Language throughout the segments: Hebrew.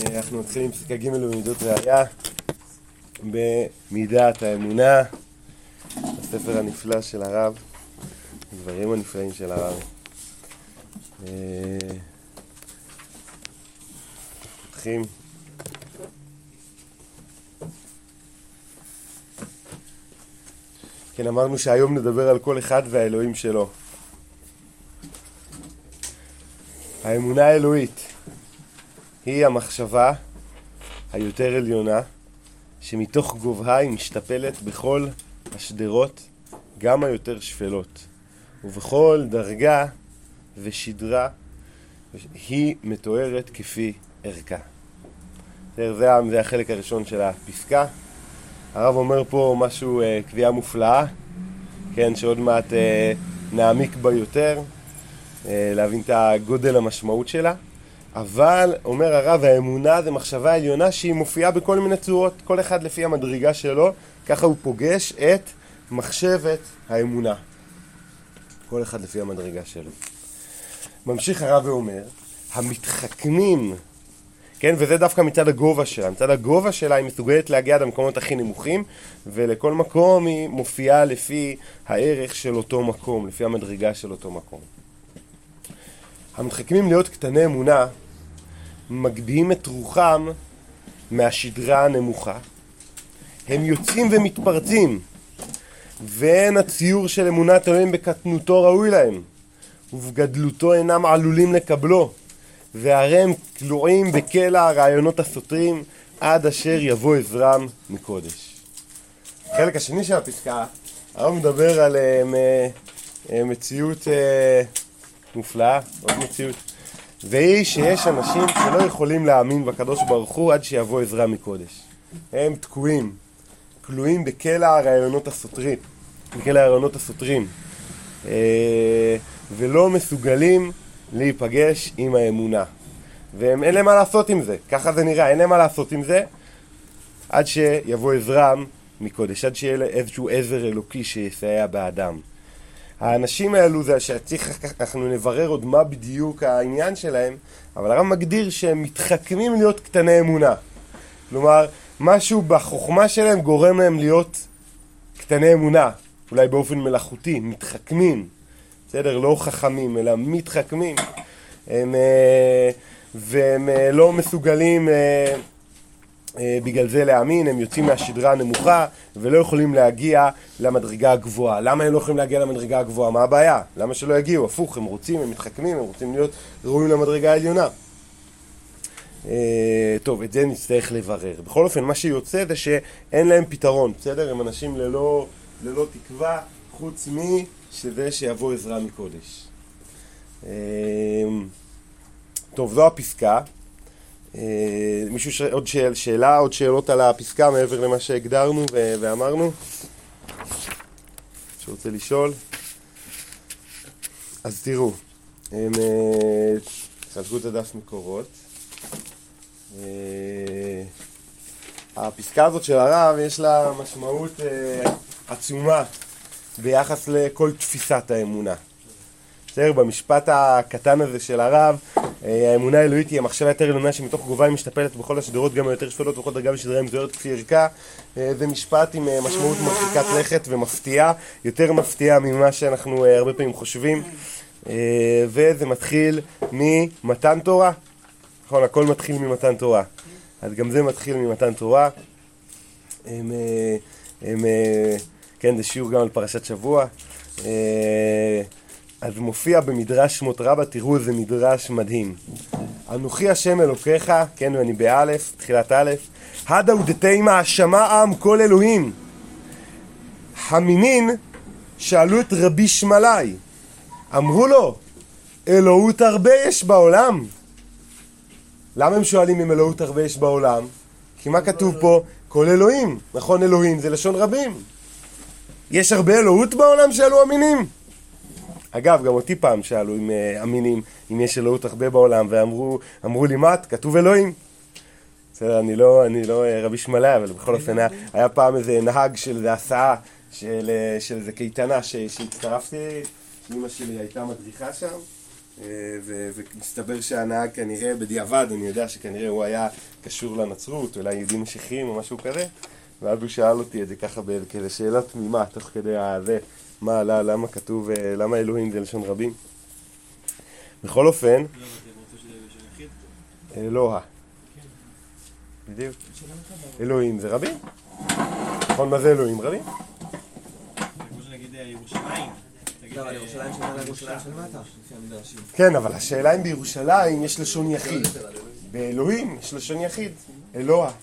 אנחנו מתחילים עם פסקה ג' במידות ראיה במידת האמונה, הספר הנפלא של הרב, הדברים הנפלאים של הרב. פותחים. כן, אמרנו שהיום נדבר על כל אחד והאלוהים שלו. האמונה האלוהית היא המחשבה היותר עליונה, שמתוך גובהה היא משתפלת בכל השדרות, גם היותר שפלות, ובכל דרגה ושדרה היא מתוארת כפי ערכה. זה החלק הראשון של הפסקה. הרב אומר פה משהו, קביעה מופלאה, כן, שעוד מעט נעמיק בה יותר, להבין את הגודל המשמעות שלה. אבל אומר הרב, האמונה זה מחשבה עליונה שהיא מופיעה בכל מיני צורות, כל אחד לפי המדרגה שלו, ככה הוא פוגש את מחשבת האמונה. כל אחד לפי המדרגה שלו. ממשיך הרב ואומר, המתחכמים, כן, וזה דווקא מצד הגובה שלה. מצד הגובה שלה היא מסוגלת להגיע עד המקומות הכי נמוכים, ולכל מקום היא מופיעה לפי הערך של אותו מקום, לפי המדרגה של אותו מקום. המתחכמים להיות קטני אמונה, מגביהים את רוחם מהשדרה הנמוכה. הם יוצאים ומתפרצים, ואין הציור של אמונת אלוהים בקטנותו ראוי להם, ובגדלותו אינם עלולים לקבלו, והרי הם כלואים בקלע הרעיונות הסותרים, עד אשר יבוא עזרם מקודש. החלק השני של הפסקה, הרב מדבר על מציאות מופלאה, עוד מציאות. והיא שיש אנשים שלא יכולים להאמין בקדוש ברוך הוא עד שיבוא עזרה מקודש. הם תקועים, כלואים בקלע הרעיונות הסותרים, ולא מסוגלים להיפגש עם האמונה. והם אין להם מה לעשות עם זה, ככה זה נראה, אין להם מה לעשות עם זה עד שיבוא עזרם מקודש, עד שיהיה איזשהו עזר אלוקי שיסייע באדם. האנשים האלו זה אנחנו נברר עוד מה בדיוק העניין שלהם, אבל הרב מגדיר שהם מתחכמים להיות קטני אמונה. כלומר, משהו בחוכמה שלהם גורם להם להיות קטני אמונה, אולי באופן מלאכותי, מתחכמים. בסדר? לא חכמים, אלא מתחכמים. והם לא מסוגלים בגלל זה להאמין, הם יוצאים מהשדרה הנמוכה ולא יכולים להגיע למדרגה הגבוהה. למה הם לא יכולים להגיע למדרגה הגבוהה? מה הבעיה? למה שלא יגיעו? הפוך, הם רוצים, הם מתחכמים, הם רוצים להיות ראויים למדרגה העליונה. טוב, את זה נצטרך לברר. בכל אופן, מה שיוצא זה שאין להם פתרון, בסדר? הם אנשים ללא תקווה, חוץ שזה שיבוא עזרה מקודש. טוב, זו הפסקה. מישהו עוד שאלה, עוד שאלות על הפסקה מעבר למה שהגדרנו ואמרנו? שרוצה לשאול? אז תראו, חלקו את הדף מקורות. הפסקה הזאת של הרב יש לה משמעות עצומה ביחס לכל תפיסת האמונה. בסדר, במשפט הקטן הזה של הרב, האמונה האלוהית היא המחשבה יותר עליונה שמתוך גובה היא משתפלת בכל השדרות, גם היותר שפלות, בכל דרגה ושדרה מתוארת כפי ערכה. זה משפט עם משמעות מרחיקת לכת ומפתיעה, יותר מפתיעה ממה שאנחנו הרבה פעמים חושבים. וזה מתחיל ממתן תורה. נכון, הכל מתחיל ממתן תורה. אז גם זה מתחיל ממתן תורה. כן, זה שיעור גם על פרשת שבוע. אז מופיע במדרש שמות רבה, תראו איזה מדרש מדהים. אנוכי השם אלוקיך, כן, ואני באלף, תחילת א', הדה ודתימה השמע עם כל אלוהים. המינין שאלו את רבי שמלאי, אמרו לו, אלוהות הרבה יש בעולם. למה הם שואלים אם אלוהות הרבה יש בעולם? כי מה כתוב פה? כל אלוהים. נכון, אלוהים זה לשון רבים. יש הרבה אלוהות בעולם שאלו אמינים? אגב, גם אותי פעם שאלו אם אמינים, אם יש אלוהות הרבה בעולם, ואמרו לי, מה? כתוב אלוהים. בסדר, אני לא רבי שמלאי, אבל בכל אופן היה פעם איזה נהג של איזה הסעה, של איזה קייטנה שהצטרפתי, אמא שלי הייתה מדריכה שם, ומסתבר שהנהג כנראה בדיעבד, אני יודע שכנראה הוא היה קשור לנצרות, אולי יהודים משיחיים או משהו כזה, ואז הוא שאל אותי את זה ככה כאיזו שאלה תמימה, תוך כדי הזה, למה כתוב, למה אלוהים זה לשון רבים? בכל אופן, אלוה. בדיוק. אלוהים זה רבים. נכון, מה זה אלוהים? רבים. כמו שנגיד ירושלים. לא, אבל ירושלים שונה לירושלים של מטה. כן, אבל השאלה אם בירושלים יש לשון יחיד. באלוהים יש לשון יחיד. אלוה.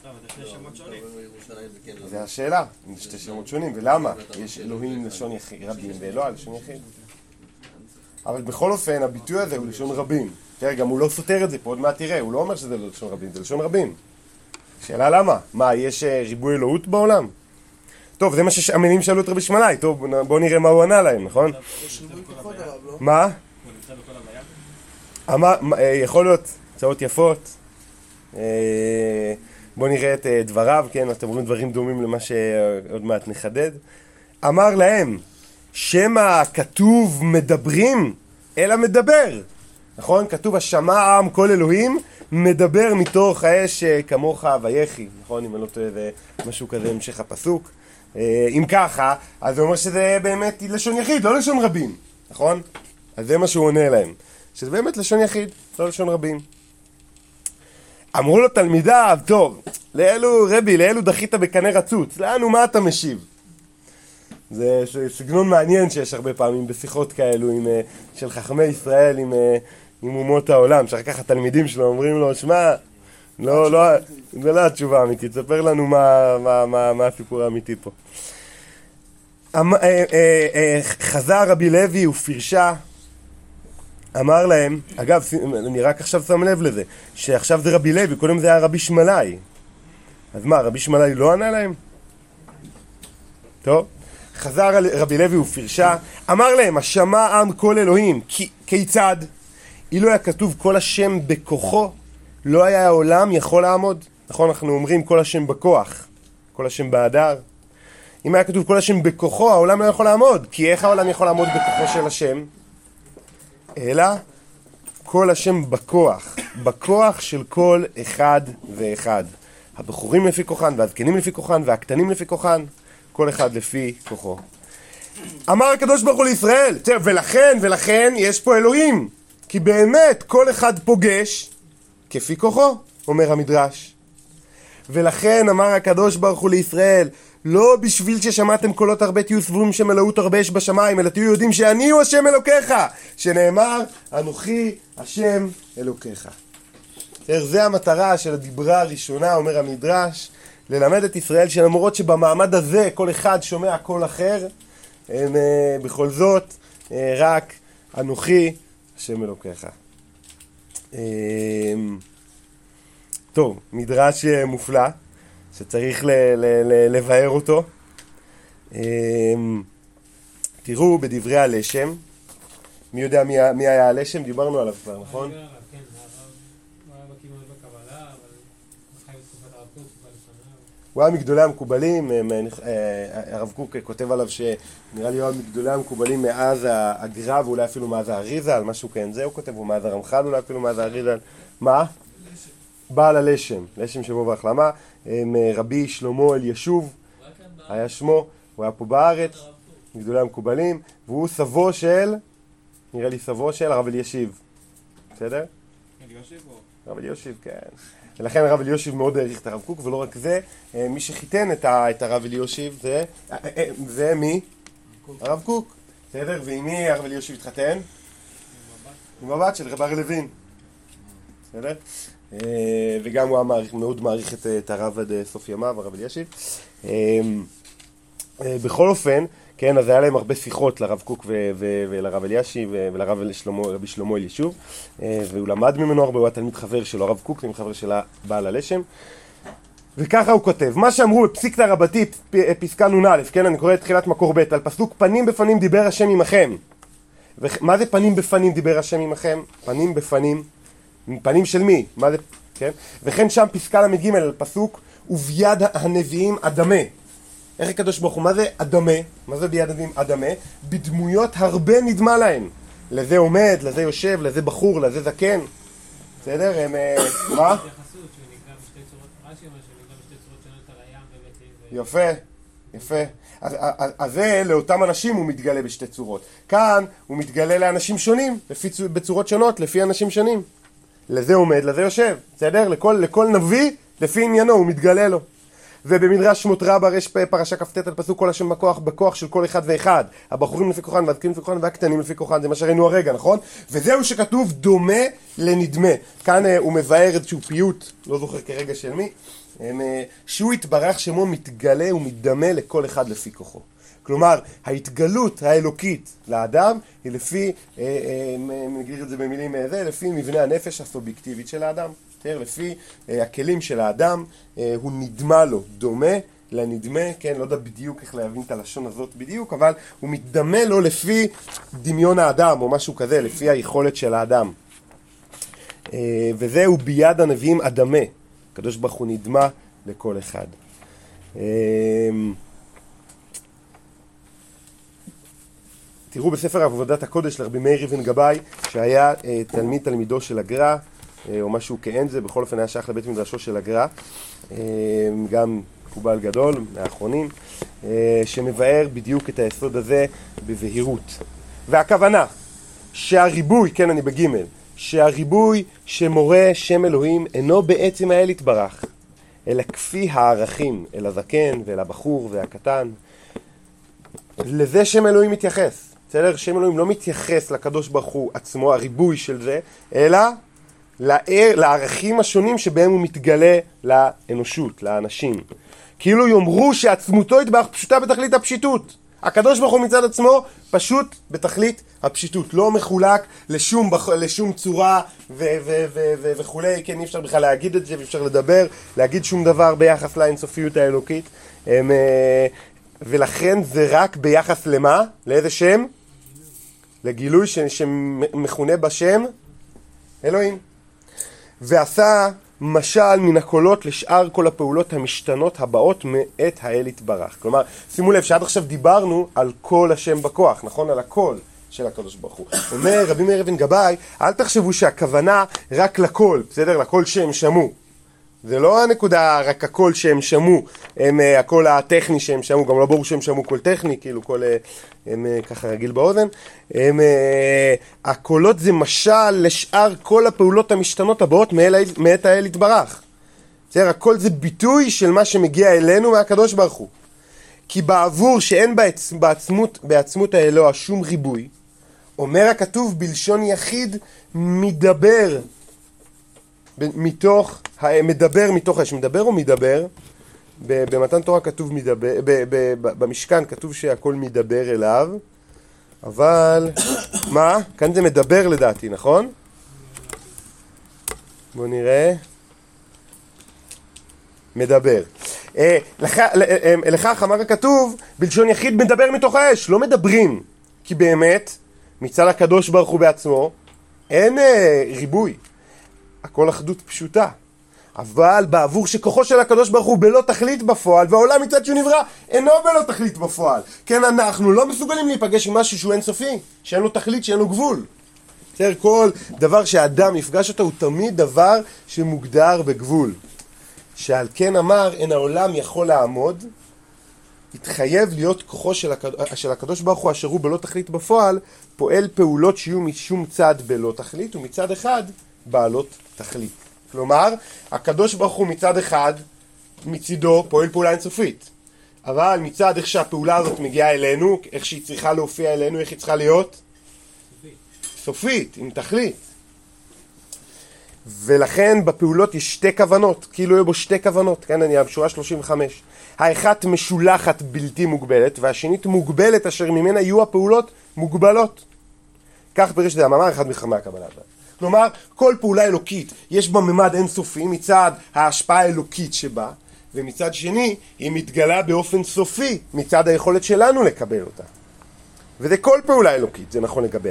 זה השאלה. יש שתי שמות שונים. ולמה? יש אלוהים לשון יחיד, רבים, ואלוה לשון יחיד. אבל בכל אופן, הביטוי הזה הוא לשון רבים. תראה, גם הוא לא סותר את זה פה, עוד מעט תראה, הוא לא אומר שזה לא לשון רבים, זה לשון רבים. שאלה למה? מה, יש ריבוי אלוהות בעולם? טוב, זה מה שהמנים שאלו את רבי שמעלאי, טוב, בואו נראה מה הוא ענה להם, נכון? מה? יכול להיות, הצעות יפות. בואו נראה את דבריו, כן, אתם רואים דברים דומים למה שעוד מעט נחדד. אמר להם, שמא כתוב מדברים, אלא מדבר. נכון? כתוב השמע עם כל אלוהים, מדבר מתוך האש כמוך ויחי. נכון? אם אני לא טועה, זה משהו כזה המשך הפסוק. אם ככה, אז זה אומר שזה באמת לשון יחיד, לא לשון רבים. נכון? אז זה מה שהוא עונה להם. שזה באמת לשון יחיד, לא לשון רבים. אמרו לו תלמידיו, טוב, לאלו דחית בקנה רצוץ, לאנו מה אתה משיב? זה סגנון מעניין שיש הרבה פעמים בשיחות כאלו של חכמי ישראל עם אומות העולם, שאחר כך התלמידים שלו אומרים לו, שמע, זה לא התשובה האמיתית, תספר לנו מה הסיפור האמיתי פה. חזר רבי לוי ופרשה, אמר להם, אגב, אני רק עכשיו שם לב לזה, שעכשיו זה רבי לוי, קודם זה היה רבי שמעלאי. אז מה, רבי שמעלאי לא ענה להם? טוב. חזר רבי לוי ופרשה, אמר להם, השמע עם כל אלוהים, כיצד? אילו היה כתוב כל השם בכוחו, לא היה העולם יכול לעמוד. נכון, אנחנו אומרים כל השם בכוח, כל השם בהדר. אם היה כתוב כל השם בכוחו, העולם לא יכול לעמוד. כי איך העולם יכול לעמוד בכוחו של השם? אלא כל השם בכוח, בכוח של כל אחד ואחד. הבחורים לפי כוחן, והזקנים לפי כוחן, והקטנים לפי כוחן. כל אחד לפי כוחו. אמר הקדוש ברוך הוא לישראל, ולכן יש פה אלוהים, כי באמת כל אחד פוגש כפי כוחו, אומר המדרש. ולכן אמר הקדוש ברוך הוא לישראל, לא בשביל ששמעתם קולות הרבה תהיו סבורים שמלאות הרבה יש בשמיים, אלא תהיו יודעים שאני הוא השם אלוקיך, שנאמר, אנוכי השם אלוקיך. זה המטרה של הדיברה הראשונה, אומר המדרש, ללמד את ישראל שלמרות שבמעמד הזה כל אחד שומע קול אחר, הם בכל זאת רק אנוכי השם אלוקיך. טוב, מדרש מופלא שצריך לבאר אותו. תראו בדברי הלשם, מי יודע מי היה הלשם? דיברנו עליו כבר, נכון? הוא היה מגדולי המקובלים, הרב קוק כותב עליו שנראה לי הוא היה מגדולי המקובלים מאז הגר"א ואולי אפילו מאז האריזה, על משהו כן זה הוא כותב, הוא מאז הרמח"ל אולי אפילו מאז האריזה, מה? בעל הלשם, לשם שמו והחלמה, רבי שלמה אלישוב, היה שמו, הוא היה פה בארץ, מגדולי המקובלים, והוא סבו של, נראה לי סבו של הרב אלישיב, בסדר? הרב אלישיב, כן. ולכן הרב אלישיב מאוד העריך את הרב קוק, ולא רק זה, מי שחיתן את הרב אלישיב זה מי? הרב קוק. בסדר? ועם מי הרב אלישיב התחתן? עם הבת של רב אריה לוין. בסדר? וגם הוא מאוד מעריך את הרב עד סוף ימיו, הרב אלישיב. בכל אופן, כן, אז היה להם הרבה שיחות לרב קוק ולרב אלישיב ולרב רבי שלמה אלישוב, והוא למד ממנו הרבה, הוא היה תלמיד חבר שלו, הרב קוק, תלמיד חבר של בעל הלשם, וככה הוא כותב, מה שאמרו בפסיקתא רבתי, פסקה נ"א, כן, אני קורא את תחילת מקור ב', על פסוק פנים בפנים דיבר השם עמכם. מה זה פנים בפנים דיבר השם עמכם? פנים בפנים, פנים של מי? מה זה, כן? וכן שם פסקה ל"ג על פסוק, וביד הנביאים אדמה. איך הקדוש ברוך הוא, מה זה אדמה? מה זה ביד הנביאים אדמה? בדמויות הרבה נדמה להם. לזה עומד, לזה יושב, לזה בחור, לזה זקן. בסדר? הם... מה? התייחסות שנקרא בשתי צורות, רש"י אומר שנקרא בשתי צורות שונות על הים ובית... יפה, יפה. אז זה לאותם אנשים הוא מתגלה בשתי צורות. כאן הוא מתגלה לאנשים שונים, בצורות שונות, לפי אנשים שונים. לזה עומד, לזה יושב. בסדר? לכל נביא, לפי עניינו, הוא מתגלה לו. ובמדרש שמות רבה יש פרשה כ"ט על פסוק כל השם בכוח של כל אחד ואחד. הבחורים לפי כוחן והזקנים לפי כוחן והקטנים לפי כוחן, זה מה שראינו הרגע, נכון? וזהו שכתוב דומה לנדמה. כאן הוא מבאר איזשהו פיוט, לא זוכר כרגע של מי, שהוא התברך שמו מתגלה ומתדמה לכל אחד לפי כוחו. כלומר, ההתגלות האלוקית לאדם היא לפי, נגיד את זה במילים זה, לפי מבנה הנפש הסובייקטיבית של האדם. לפי הכלים של האדם, הוא נדמה לו, דומה לנדמה, כן, לא יודע בדיוק איך להבין את הלשון הזאת בדיוק, אבל הוא מתדמה לו לפי דמיון האדם או משהו כזה, לפי היכולת של האדם. וזהו ביד הנביאים אדמה, הקדוש ברוך הוא נדמה לכל אחד. תראו בספר עבודת הקודש לרבי מאיר אבן גבאי, שהיה תלמידו של הגר"א, או משהו כאין זה, בכל אופן היה שייך לבית מדרשו של הגר"א, גם מקובל גדול, מהאחרונים, שמבאר בדיוק את היסוד הזה בבהירות. והכוונה, שהריבוי, כן אני בגימל, שהריבוי שמורה שם אלוהים אינו בעצם האל יתברך, אלא כפי הערכים, אל הזקן ואל הבחור והקטן. לזה שם אלוהים מתייחס. בסדר? שם אלוהים לא מתייחס לקדוש ברוך הוא עצמו, הריבוי של זה, אלא לערכים השונים שבהם הוא מתגלה לאנושות, לאנשים. כאילו יאמרו שעצמותו יתברך פשוטה בתכלית הפשיטות. הקדוש ברוך הוא מצד עצמו פשוט בתכלית הפשיטות, לא מחולק לשום צורה וכולי, כן, אי אפשר בכלל להגיד את זה, ואי אפשר לדבר, להגיד שום דבר ביחס לאינסופיות האלוקית, ולכן זה רק ביחס למה? לאיזה שם? לגילוי שמכונה בשם אלוהים. ועשה משל מן הקולות לשאר כל הפעולות המשתנות הבאות מאת האל יתברך. כלומר, שימו לב שעד עכשיו דיברנו על כל השם בכוח, נכון? על הכל של הקדוש ברוך הוא. אומר רבי מאיר אבן גבאי, אל תחשבו שהכוונה רק לכל, בסדר? לכל שהם שמעו. זה לא הנקודה רק הכל שהם שמעו, הם הכל הטכני שהם שמעו, גם לא ברור שהם שמעו כל טכני, כאילו כל, הם ככה רגיל באוזן. הקולות זה משל לשאר כל הפעולות המשתנות הבאות מאת האל יתברך. בסדר? הכל זה ביטוי של מה שמגיע אלינו מהקדוש ברוך הוא. כי בעבור שאין בעצמות האלוה שום ריבוי, אומר הכתוב בלשון יחיד מדבר מתוך, מדבר מתוך האש. מדבר או מדבר? במתן תורה כתוב מדבר, במשכן כתוב שהכל מדבר אליו, אבל מה? כאן זה מדבר לדעתי, נכון? בואו נראה. מדבר. לכך אמר הכתוב בלשון יחיד מדבר מתוך האש, לא מדברים, כי באמת מצד הקדוש ברוך הוא בעצמו אין ריבוי, הכל אחדות פשוטה. אבל בעבור שכוחו של הקדוש ברוך הוא בלא תכלית בפועל, והעולם מצד שהוא נברא אינו בלא תכלית בפועל. כן, אנחנו לא מסוגלים להיפגש עם משהו שהוא אינסופי, שאין לו תכלית, שאין לו גבול. בסדר, כל דבר שהאדם יפגש אותו הוא תמיד דבר שמוגדר בגבול. שעל כן אמר, אין העולם יכול לעמוד, התחייב להיות כוחו של הקדוש ברוך הוא אשר הוא בלא תכלית בפועל, פועל פעולות שיהיו משום צד בלא תכלית, ומצד אחד בעלות תכלית. כלומר, הקדוש ברוך הוא מצד אחד, מצידו, פועל פעולה אינסופית. אבל מצד איך שהפעולה הזאת מגיעה אלינו, איך שהיא צריכה להופיע אלינו, איך היא צריכה להיות? סופית, עם תכלית. ולכן בפעולות יש שתי כוונות, כאילו יהיו בו שתי כוונות. כן, אני בשורה 35. האחת משולחת בלתי מוגבלת, והשנית מוגבלת אשר ממנה יהיו הפעולות מוגבלות. כך פירש זה המאמר אחד מחכמי הקבלה. כלומר, כל פעולה אלוקית יש בה ממד אינסופי מצד ההשפעה האלוקית שבה, ומצד שני היא מתגלה באופן סופי מצד היכולת שלנו לקבל אותה. וזה כל פעולה אלוקית, זה נכון לגביה.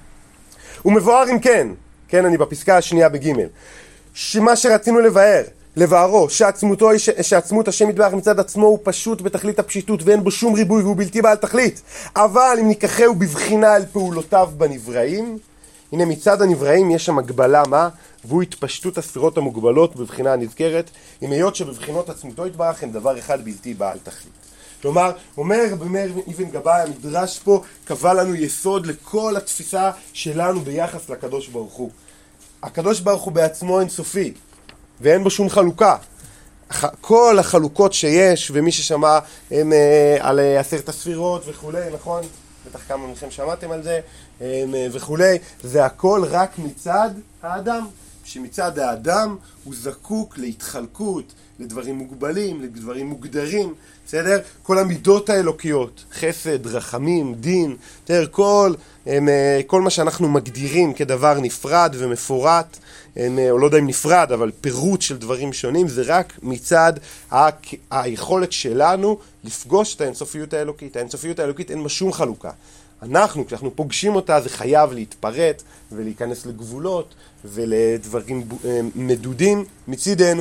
ומבואר אם כן, כן, אני בפסקה השנייה בג' שמה שרצינו לבאר, לבארו, שעצמות השם יתברך מצד עצמו הוא פשוט בתכלית הפשיטות ואין בו שום ריבוי והוא בלתי בעל תכלית. אבל אם ניקחהו בבחינה על פעולותיו בנבראים, הנה מצד הנבראים יש שם הגבלה מה? והוא התפשטות הספירות המוגבלות בבחינה הנזכרת, עם היות שבבחינות עצמותו יתברך הם דבר אחד בלתי בעל תכלית. כלומר, אומר במאיר אבן גבאי, המדרש פה קבע לנו יסוד לכל התפיסה שלנו ביחס לקדוש ברוך הוא. הקדוש ברוך הוא בעצמו אינסופי, ואין בו שום חלוקה. כל החלוקות שיש, ומי ששמע הם על 10 הספירות וכולי, נכון? בטח כמה מכם שמעתם על זה, וכולי, זה הכל רק מצד האדם. שמצד האדם הוא זקוק להתחלקות, לדברים מוגבלים, לדברים מוגדרים, בסדר? כל המידות האלוקיות, חסד, רחמים, דין, בסדר? כל מה שאנחנו מגדירים כדבר נפרד ומפורט, או לא יודע אם נפרד, אבל פירוט של דברים שונים, זה רק מצד היכולת שלנו לפגוש את האינסופיות האלוקית. האינסופיות האלוקית אין בה שום חלוקה. אנחנו, כשאנחנו פוגשים אותה, זה חייב להתפרט ולהיכנס לגבולות ולדברים מדודים מצידנו.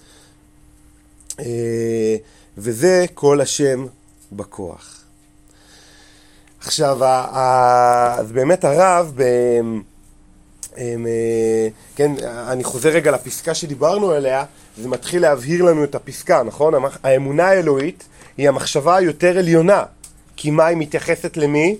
וזה כל השם בכוח. עכשיו, אז באמת הרב, כן, אני חוזר רגע לפסקה שדיברנו עליה, זה מתחיל להבהיר לנו את הפסקה, נכון? האמונה האלוהית היא המחשבה היותר עליונה, כי מה היא מתייחסת למי?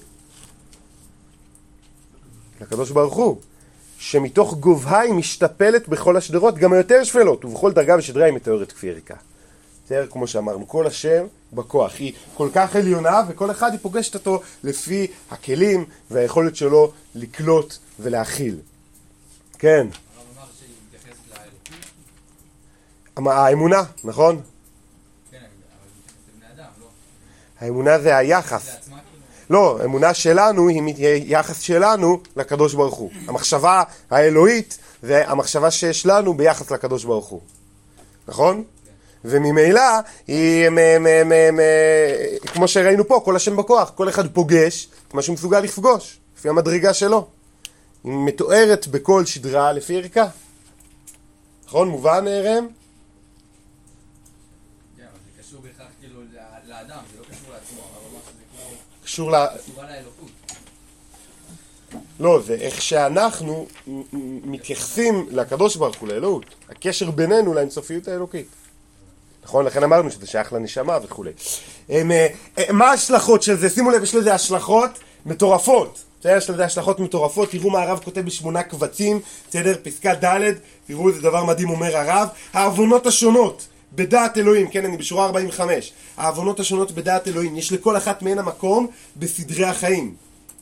לקדוש ברוך הוא, שמתוך גובהה היא משתפלת בכל השדרות, גם היותר שפלות, ובכל דרגה ושדרה היא מתוארת כפי ערכה. בסדר, כמו שאמרנו, כל השם בכוח, היא כל כך עליונה, וכל אחד היא פוגשת אותו לפי הכלים והיכולת שלו לקלוט ולהכיל. כן. הרב אמר שהיא מתייחסת לאלוקות? האמונה, נכון? כן, אבל מתייחסת לבני אדם, לא? האמונה זה היחס. לעצמה כאילו? לא, אמונה שלנו היא יחס שלנו לקדוש ברוך הוא. המחשבה האלוהית זה המחשבה שיש לנו ביחס לקדוש ברוך הוא. נכון? וממילא היא, כמו שראינו פה, כל השם בכוח, כל אחד פוגש את מה שהוא מסוגל לפגוש, לפי המדרגה שלו. היא מתוארת בכל שדרה לפי ערכה. נכון? מובן, רם? כן, אבל זה קשור בכך כאילו לאדם, זה לא קשור לעצמו, אבל מה שזה כאילו... קשור קשורה לאלוקות. לא, זה איך שאנחנו מתייחסים לקדוש ברוך הוא, לאלוהות. הקשר בינינו לאינסופיות האלוקית. נכון? לכן אמרנו שזה שייך לנשמה וכו'. מה ההשלכות של זה? שימו לב, יש לזה השלכות מטורפות. יש לזה השלכות מטורפות. תראו מה הרב כותב ב8 קבצים, בסדר? פסקה ד', תראו איזה דבר מדהים אומר הרב. העוונות השונות בדעת אלוהים, כן, אני בשורה 45. העוונות השונות בדעת אלוהים, יש לכל אחת מהן המקום בסדרי החיים.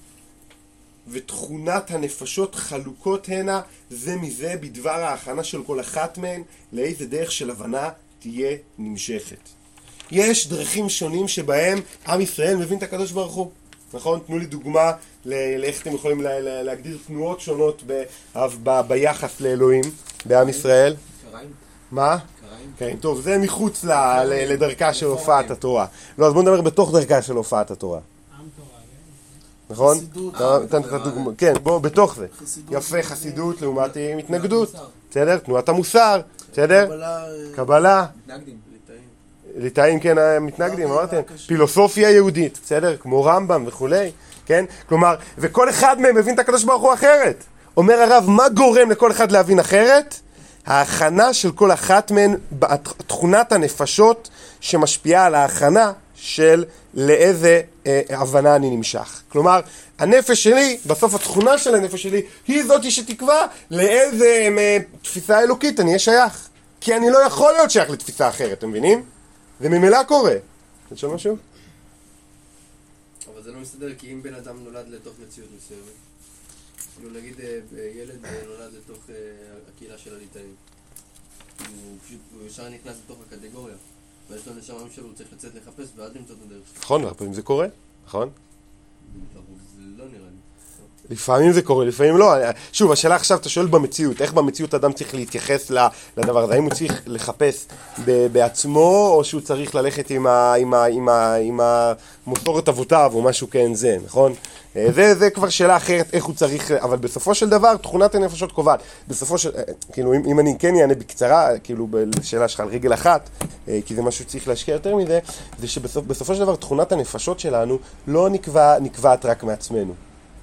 ותכונת הנפשות חלוקות הנה זה מזה בדבר ההכנה של כל אחת מהן לאיזה דרך של הבנה תהיה נמשכת. יש דרכים שונים שבהם עם ישראל מבין את הקדוש ברוך הוא. נכון? תנו לי דוגמה לאיך אתם יכולים להגדיר תנועות שונות ביחס לאלוהים בעם ישראל. קראים? מה? כן, טוב, זה מחוץ לדרכה של הופעת התורה. לא, אז בואו נדבר בתוך דרכה של הופעת התורה. עם תורה, נכון? חסידות. כן, בוא, בתוך זה. יפה, חסידות לעומת התנגדות. בסדר? תנועת המוסר. בסדר? קבלה. מתנגדים. ליטאים, כן, מתנגדים, אמרתם. פילוסופיה יהודית, בסדר? כמו רמב"ם וכולי, כן? כלומר, וכל אחד מהם מבין את הקדוש ברוך הוא אחרת. אומר הרב, מה גורם לכל אחד להבין אחרת? ההכנה של כל אחת מהן, תכונת הנפשות שמשפיעה על ההכנה של לאיזה הבנה אני נמשך. כלומר, הנפש שלי, בסוף התכונה של הנפש שלי, היא זאת שתקבע לאיזה תפיסה אלוקית אני אהיה שייך. כי אני לא יכול להיות שייך לתפיסה אחרת, אתם מבינים? זה ממילא קורה. אתה שומע משהו? אבל זה לא מסתדר, כי אם בן אדם נולד לתוך מציאות מסוימת, כאילו נגיד ילד נולד לתוך הקהילה של הליטאים, הוא ישר נכנס לתוך הקטגוריה, ויש לו נשמה שלו, הוא צריך לצאת לחפש ועד למצוא את הדרך שלו. נכון, הרבה פעמים זה קורה, נכון? זה לא נראה לי. לפעמים זה קורה, לפעמים לא. שוב, השאלה עכשיו, אתה שואל במציאות, איך במציאות אדם צריך להתייחס לדבר הזה? האם הוא צריך לחפש בעצמו, או שהוא צריך ללכת עם המסורת אבותיו, או משהו כן זה, נכון? זה כבר שאלה אחרת, איך הוא צריך, אבל בסופו של דבר, תכונת הנפשות קובעת. בסופו של, כאילו, אם אני כן אענה בקצרה, כאילו, בשאלה שלך על רגל אחת, כי זה משהו שצריך להשקיע יותר מזה, זה שבסופו של דבר, תכונת הנפשות שלנו לא נקבעת רק מעצמנו.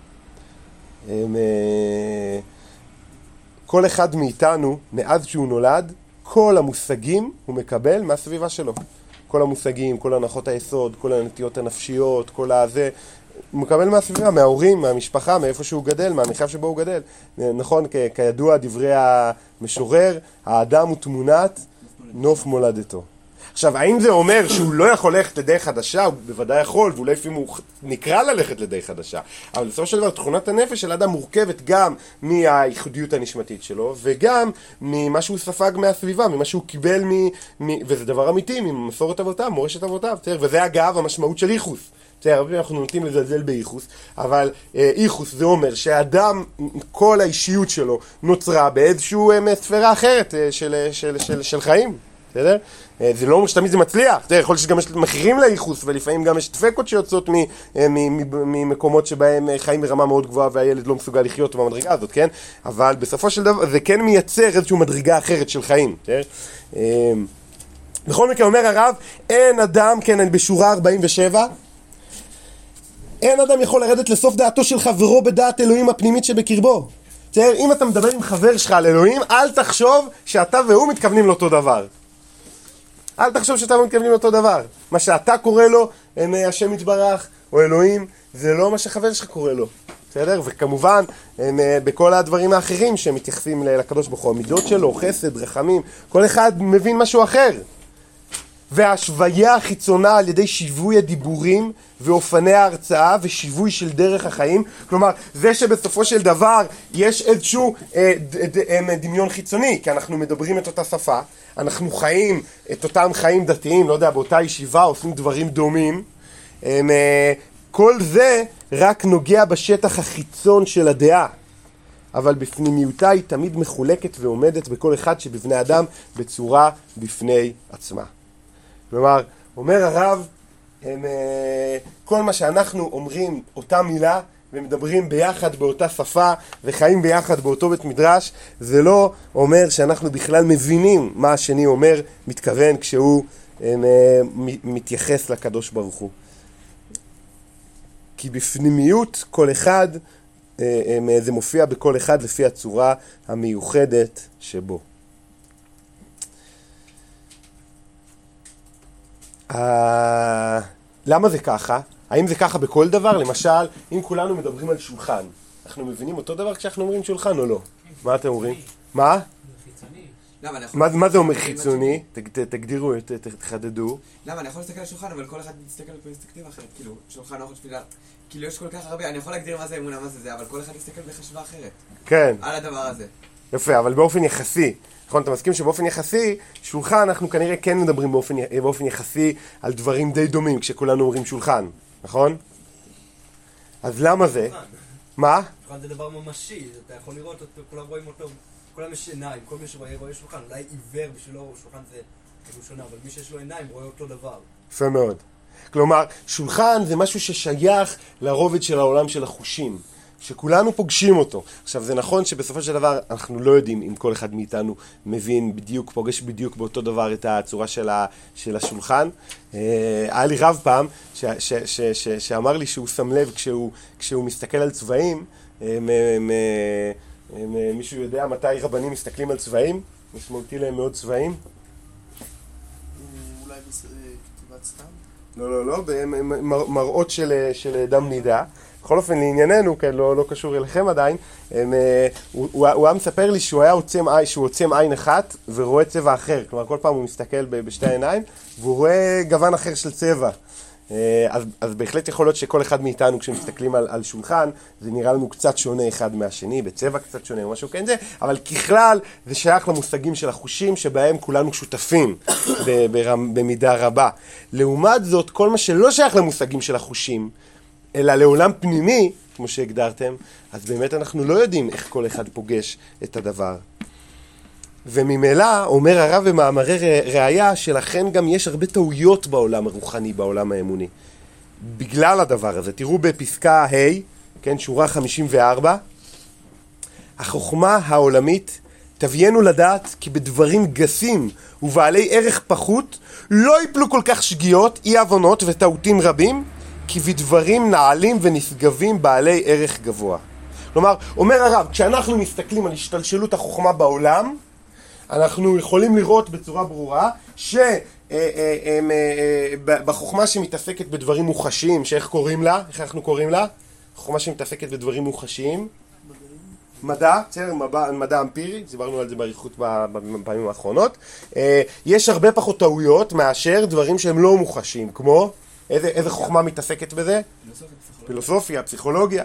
כל אחד מאיתנו, מאז שהוא נולד, כל המושגים הוא מקבל מהסביבה שלו. כל המושגים, כל הנחות היסוד, כל הנטיות הנפשיות, כל הזה, הוא מקבל מהסביבה, מההורים, מהמשפחה, מאיפה שהוא גדל, מהמרחב שבו הוא גדל. נכון, כידוע דברי המשורר, האדם הוא תמונת נוף מולדתו. עכשיו, האם זה אומר שהוא לא יכול ללכת לדרך חדשה? הוא בוודאי יכול, ואולי לפעמים הוא נקרא ללכת לדרך חדשה. אבל בסופו של דבר, תכונת הנפש של האדם מורכבת גם מהייחודיות הנשמתית שלו, וגם ממה שהוא ספג מהסביבה, ממה שהוא קיבל, וזה דבר אמיתי, ממסורת אבותיו, מורשת אבותיו. וזה אגב המשמעות של ייחוס. אנחנו נוטים לזלזל בייחוס, אבל ייחוס זה אומר שהאדם, כל האישיות שלו נוצרה באיזשהו ספירה אחרת של חיים. בסדר? זה לא אומר שתמיד זה מצליח, יכול להיות שגם יש מחירים לייחוס, ולפעמים גם יש דפקות שיוצאות ממקומות שבהם חיים ברמה מאוד גבוהה והילד לא מסוגל לחיות במדרגה הזאת, כן? אבל בסופו של דבר זה כן מייצר איזושהי מדרגה אחרת של חיים, בסדר? בכל מקרה אומר הרב, אין אדם, כן, בשורה 47, אין אדם יכול לרדת לסוף דעתו של חברו בדעת אלוהים הפנימית שבקרבו. בסדר? אם אתה מדבר עם חבר שלך על אלוהים, אל תחשוב שאתה והוא מתכוונים לאותו דבר. אל תחשוב שאתה מתכוונים לאותו דבר. מה שאתה קורא לו, השם יתברך, או אלוהים, זה לא מה שחבר שלך קורא לו. בסדר? וכמובן, בכל הדברים האחרים שמתייחסים לקדוש ברוך הוא, המידות שלו, חסד, רחמים, כל אחד מבין משהו אחר. וההשוויה החיצונה על ידי שיווי הדיבורים ואופני ההרצאה ושיווי של דרך החיים, כלומר, זה שבסופו של דבר יש איזשהו דמיון חיצוני, כי אנחנו מדברים את אותה שפה, אנחנו חיים את אותם חיים דתיים, לא יודע, באותה ישיבה עושים דברים דומים, כל זה רק נוגע בשטח החיצון של הדעה, אבל בפנימיותה היא תמיד מחולקת ועומדת בכל אחד שבבני אדם בצורה בפני עצמה. כלומר, אומר הרב, כל מה שאנחנו אומרים אותה מילה ומדברים ביחד באותה שפה וחיים ביחד באותו בית מדרש, זה לא אומר שאנחנו בכלל מבינים מה השני אומר, מתכוון כשהוא מתייחס לקדוש ברוך הוא. כי בפנימיות כל אחד, זה מופיע בכל אחד לפי הצורה המיוחדת שבו. למה זה ככה? האם זה ככה בכל דבר? למשל, אם כולנו מדברים על שולחן, אנחנו מבינים אותו דבר כשאנחנו אומרים שולחן או לא? מה אתם אומרים? מה? מה זה אומר חיצוני? תגדירו, תחדדו. למה? אני יכול להסתכל על שולחן, אבל כל אחד מסתכל בפרספקטיבה אחרת. כאילו, שולחן, אוכל, תפילה. כאילו, יש כל כך הרבה, אני יכול להגדיר מה זה אמונה, מה זה, אבל כל אחד מסתכל בחשבה אחרת. כן. על הדבר הזה. יפה, אבל באופן יחסי. נכון, אתה מסכים שבאופן יחסי, שולחן אנחנו כנראה כן מדברים באופן יחסי על דברים די דומים, כשכולנו אומרים שולחן, נכון? אז למה זה? מה? שולחן זה דבר ממשי, אתה יכול לראות אותו, כולם רואים אותו, כולם יש עיניים, כל מי שרואה שולחן, אולי עיוור בשבילו שולחן זה משהו שונה, אבל מי שיש לו עיניים רואה אותו דבר. יפה מאוד. כלומר, שולחן זה משהו ששייך לרובד של העולם של החושים. שכולנו פוגשים אותו. עכשיו, זה נכון שבסופו של דבר אנחנו לא יודעים אם כל אחד מאיתנו מבין בדיוק, פוגש בדיוק באותו דבר את הצורה של השולחן. היה לי רב פעם שאמר לי שהוא שם לב כשהוא מסתכל על צבעים, מישהו יודע מתי רבנים מסתכלים על צבעים? משמעותי להם מאוד צבעים? אולי בכתיבת סתם? לא, מראות של דם נידה. בכל אופן, לענייננו, כן, לא קשור אליכם עדיין, הוא היה מספר לי שהוא עוצם עין אחת ורואה צבע אחר. כלומר, כל פעם הוא מסתכל בשתי העיניים והוא רואה גוון אחר של צבע. אז בהחלט יכול להיות שכל אחד מאיתנו, כשמסתכלים על שולחן, זה נראה לנו קצת שונה אחד מהשני, בצבע קצת שונה או משהו כן זה, אבל ככלל זה שייך למושגים של החושים שבהם כולנו שותפים במידה רבה. לעומת זאת, כל מה שלא שייך למושגים של החושים, אלא לעולם פנימי, כמו שהגדרתם, אז באמת אנחנו לא יודעים איך כל אחד פוגש את הדבר. וממילא אומר הרב במאמרי ראיה שלכן גם יש הרבה טעויות בעולם הרוחני, בעולם האמוני. בגלל הדבר הזה. תראו בפסקה ה', כן, שורה 54, החוכמה העולמית תביינו לדעת כי בדברים גסים ובעלי ערך פחות לא יפלו כל כך שגיאות, אי הבונות וטעותים רבים, כי בדברים נעלים ונשגבים בעלי ערך גבוה. כלומר, אומר הרב, כשאנחנו מסתכלים על השתלשלות החוכמה בעולם, אנחנו יכולים לראות בצורה ברורה שבחוכמה שמתעסקת בדברים מוחשיים, שאיך קוראים לה? איך אנחנו קוראים לה? חוכמה שמתעסקת בדברים מוחשיים. מדע, בסדר, מדע אמפירי, דיברנו על זה באריכות בפעמים האחרונות. יש הרבה פחות טעויות מאשר דברים שהם לא מוחשיים, כמו איזה חוכמה מתעסקת בזה? פילוסופיה, פסיכולוגיה.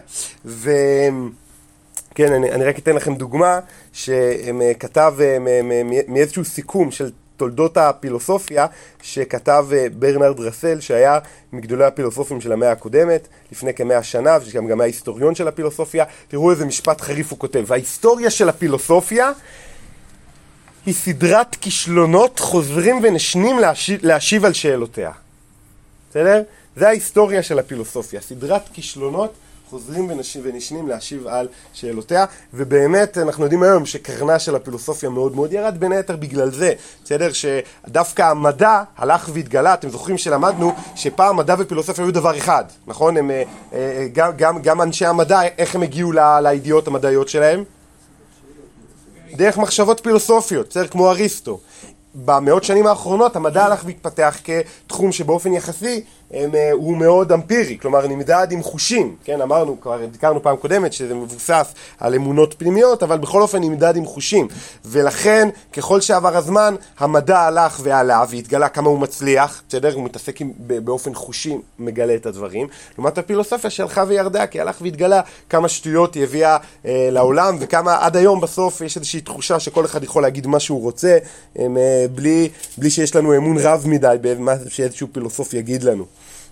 כן, אני רק אתן לכם דוגמה שכתב מאיזשהו סיכום של תולדות הפילוסופיה שכתב ברנרד רסל, שהיה מגדולי הפילוסופים של המאה הקודמת לפני כ100 שנה, וגם היה היסטוריון של הפילוסופיה. תראו איזה משפט חריף הוא כותב: ההיסטוריה של הפילוסופיה היא סדרת כישלונות חוזרים ונשנים להשיב על שאלותיה. בסדר? זה ההיסטוריה של הפילוסופיה, סדרת כישלונות חוזרים ונשנים להשיב על שאלותיה, ובאמת אנחנו יודעים היום שקרנה של הפילוסופיה מאוד מאוד ירד, בין היתר בגלל זה, בסדר? שדווקא המדע הלך והתגלה. אתם זוכרים שלמדנו שפעם מדע ופילוסופיה היו דבר אחד, נכון? הם, גם אנשי המדע, איך הם הגיעו לידיעות המדעיות שלהם? דרך מחשבות פילוסופיות, בסדר? כמו אריסטו. במאות שנים האחרונות המדע הלך והתפתח כתחום שבאופן יחסי הוא מאוד אמפירי, כלומר נמדד עם חושים, כן, אמרנו, כבר הזכרנו פעם קודמת שזה מבוסס על אמונות פנימיות, אבל בכל אופן נמדד עם חושים, ולכן ככל שעבר הזמן המדע הלך ועלה והתגלה כמה הוא מצליח, בסדר? הוא מתעסק באופן חושי, מגלה את הדברים, לעומת הפילוסופיה שהלכה וירדה, כי הלך והתגלה כמה שטויות היא הביאה לעולם, וכמה עד היום בסוף יש איזושהי תחושה שכל אחד יכול להגיד מה שהוא רוצה, בלי שיש לנו אמון רב מדי במה שאיזשהו פילוסוף יגיד לנו.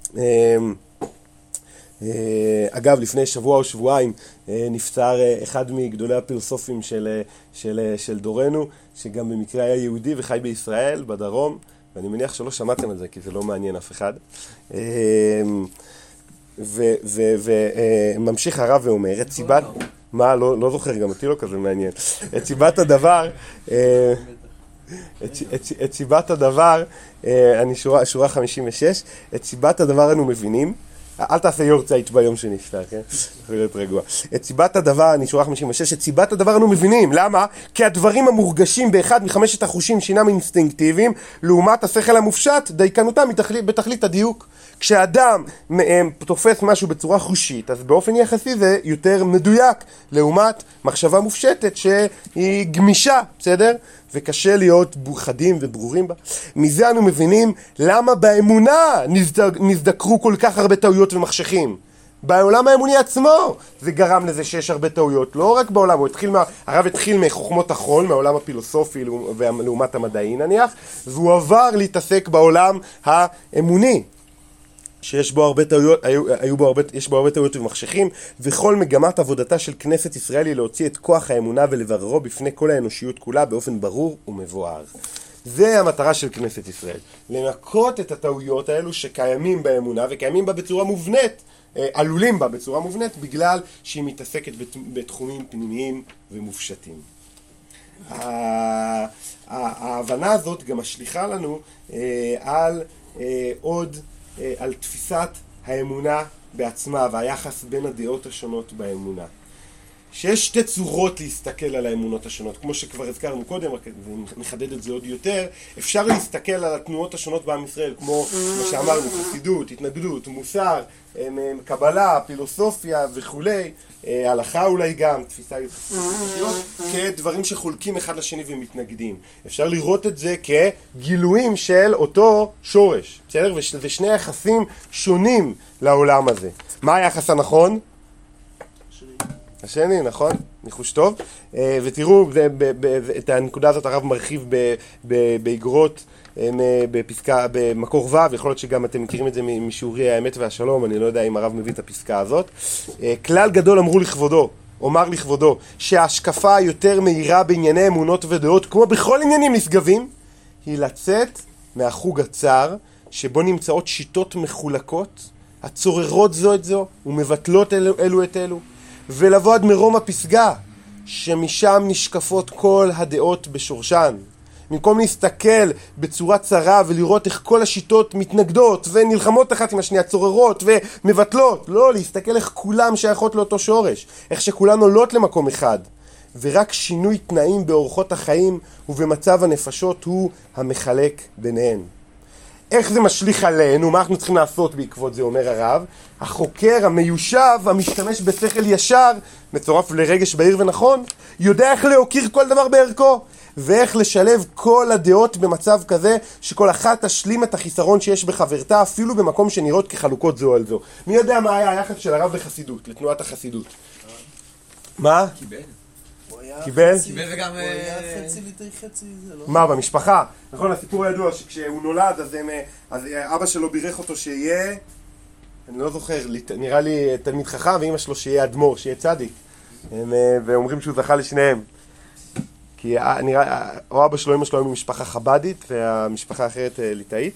אגב, לפני שבוע או שבועיים נפטר אחד מגדולי הפילוסופים של דורנו, שגם במקרה היה יהודי וחי בישראל, בדרום, ואני מניח שלא שמעתם על זה, כי זה לא מעניין אף אחד. וממשיך הרב ואומר, את סיבת... מה? לא זוכר, גם אותי לא כזה מעניין. את סיבת הדבר... את סיבת הדבר, אני שורה 56, את סיבת הדבר אנו מבינים, אל תעשה יורצייט ביום שנפטר, כן? יכול להיות רגוע. את סיבת הדבר, אני שורה 56, את סיבת הדבר אנו מבינים, למה? כי הדברים המורגשים באחד מחמשת החושים שינם אינסטינקטיביים, לעומת השכל המופשט, דייקנותם בתכלית הדיוק. כשאדם תופס משהו בצורה חושית, אז באופן יחסי זה יותר מדויק, לעומת מחשבה מופשטת שהיא גמישה, בסדר? וקשה להיות חדים וברורים בה. מזה אנו מבינים למה באמונה נזדקרו כל כך הרבה טעויות ומחשכים. בעולם האמוני עצמו זה גרם לזה שיש הרבה טעויות, לא רק בעולם, הרב התחיל מחוכמות החול, מהעולם הפילוסופי ולעומת המדעי נניח, והוא עבר להתעסק בעולם האמוני. שיש בו הרבה טעויות, יש בו הרבה טעויות ומחשכים, וכל מגמת עבודתה של כנסת ישראל היא להוציא את כוח האמונה ולבררו בפני כל האנושיות כולה באופן ברור ומבואר. זה המטרה של כנסת ישראל, לנקות את הטעויות האלו שקיימים באמונה וקיימים בה בצורה מובנית, עלולים בה בצורה מובנית, בגלל שהיא מתעסקת בתחומים פנימיים ומופשטים. ההבנה הזאת גם משליכה לנו על תפיסת האמונה בעצמה והיחס בין הדעות השונות באמונה. שיש שתי צורות להסתכל על האמונות השונות, כמו שכבר הזכרנו קודם, ונחדד את זה עוד יותר. אפשר להסתכל על התנועות השונות בעם ישראל, כמו מה שאמרנו, חסידות, התנגדות, מוסר, קבלה, פילוסופיה וכולי, הלכה אולי גם, תפיסה הלכתיות, כדברים שחולקים אחד לשני ומתנגדים. אפשר לראות את זה כגילויים של אותו שורש, בסדר? וזה שני יחסים שונים לעולם הזה. מה היחס הנכון? השני, נכון? ניחוש טוב. ותראו, את הנקודה הזאת הרב מרחיב באגרות, בפסקה, במקור ו', יכול להיות שגם אתם מכירים את זה משיעורי האמת והשלום, אני לא יודע אם הרב מביא את הפסקה הזאת. כלל גדול אמרו לכבודו, אומר לכבודו, שההשקפה היותר מהירה בענייני אמונות ודעות, כמו בכל עניינים נשגבים, היא לצאת מהחוג הצר, שבו נמצאות שיטות מחולקות, הצוררות זו את זו, ומבטלות אלו את אלו, ולבוא עד מרום הפסגה, שמשם נשקפות כל הדעות בשורשן. במקום להסתכל בצורה צרה ולראות איך כל השיטות מתנגדות ונלחמות אחת עם השנייה, צוררות ומבטלות, לא, להסתכל איך כולם שייכות לאותו שורש, איך שכולן עולות למקום אחד, ורק שינוי תנאים באורחות החיים ובמצב הנפשות הוא המחלק ביניהן. איך זה משליך עלינו? מה אנחנו צריכים לעשות בעקבות זה, אומר הרב? החוקר המיושב, המשתמש בשכל ישר, מצורף לרגש בהיר ונכון, יודע איך להוקיר כל דבר בערכו, ואיך לשלב כל הדעות במצב כזה שכל אחת תשלים את החיסרון שיש בחברתה, אפילו במקום שנראות כחלוקות זו על זו. מי יודע מה היה היחס של הרב בחסידות, לתנועת החסידות? מה? קיבל? קיבל וגם... הוא היה חצי ליטרי חצי, זה לא... מה, במשפחה? נכון, הסיפור הידוע שכשהוא נולד, אז אבא שלו בירך אותו שיהיה, אני לא זוכר, נראה לי תלמיד חכם, ואמא שלו שיהיה אדמו"ר, שיהיה צדיק. ואומרים שהוא זכה לשניהם. כי או אבא שלו, אמא שלו היו ממשפחה חבדית, והמשפחה האחרת ליטאית.